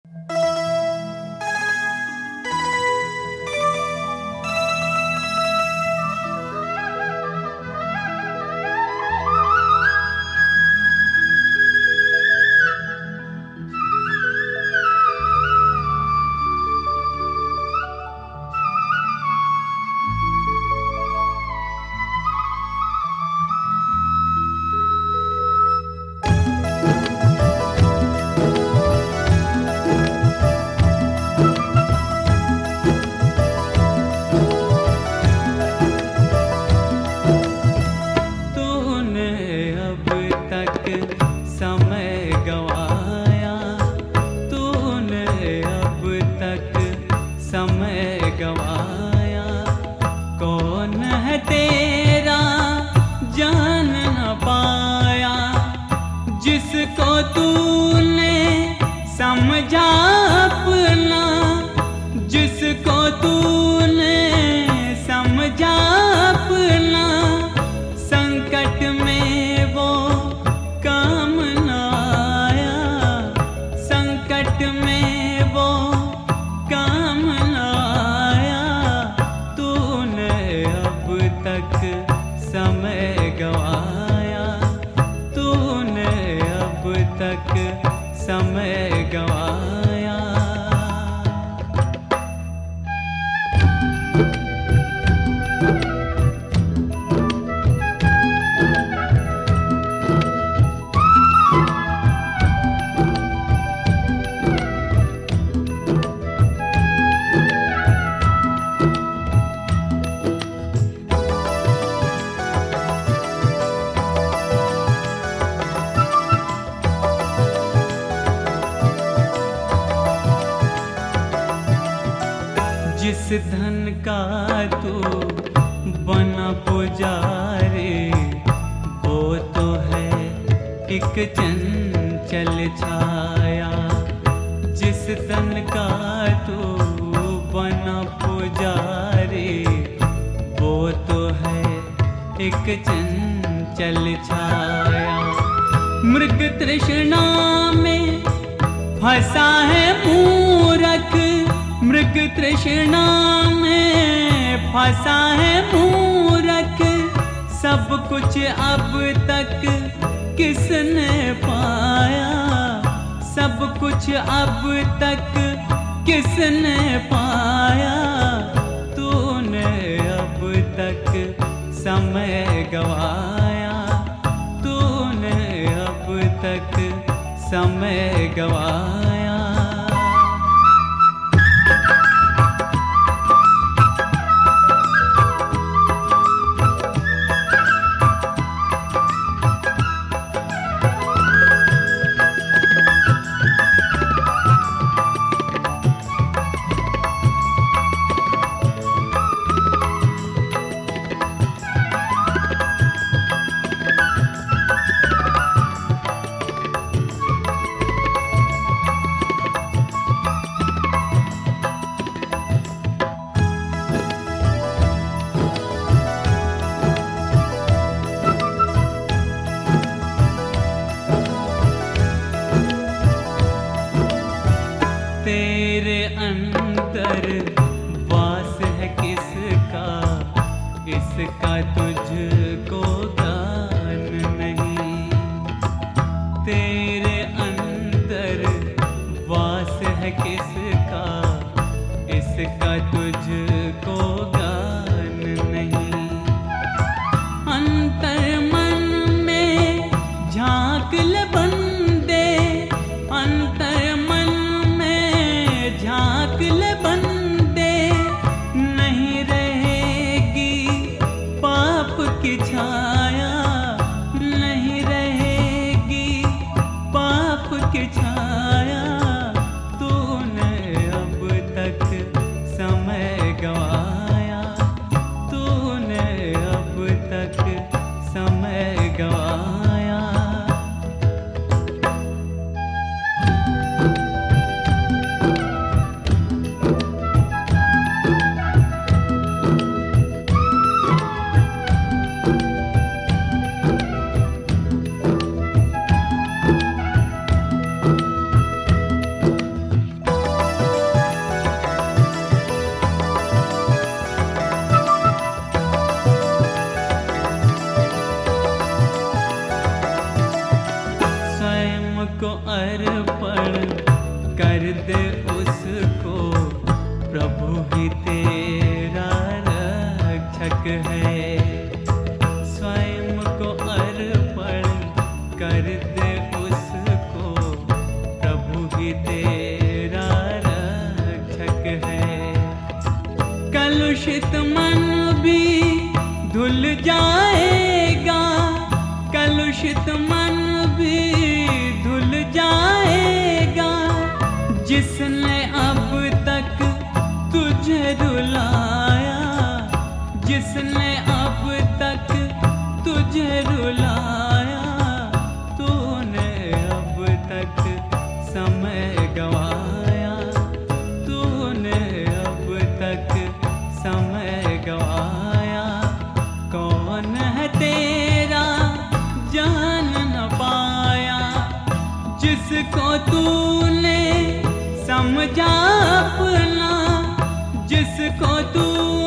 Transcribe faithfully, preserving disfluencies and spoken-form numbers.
जिस धन का तू बना पुजारी, वो तो है एक चंचल छाया। जिस धन का तू बना पुजारी, वो तो है एक चंचल छाया। मृग तृष्णा में फंसा है मूरख, मृग तृष्णा में फंसा है मूरख। सब कुछ अब तक किसने पाया, सब कुछ अब तक किसने पाया। तूने अब तक समय गवाया, तूने अब तक समय गवाया। तेरे अंदर वास है किसका, इसका तुझको ज्ञान नहीं। तेरे अंदर वास है किसका, इसका तुझको ज्ञान नहीं। अंतर मन में झांक ले बंदे, अंतर मन झांक ले बंदे। नहीं रहेगी पाप की छाया, नहीं रहेगी पाप की छाया। तूने अर्पण कर दे उसको, प्रभु ही तेरा रक्षक है। स्वयं को अर्पण कर दे उसको, प्रभु ही तेरा रक्षक है। कलुषित मन भी धुल जाएगा, कलुषित मन भी धुल जाएगा, जिसने अब तक तुझे रुलाया, जिसने अब तक तुझे रुलाया। तूने अब तक समय गवाया, तूने अब तक समय गवाया। कौन है तेरा जान न पाया, जिसको तूने समझा अपना, जिसको तू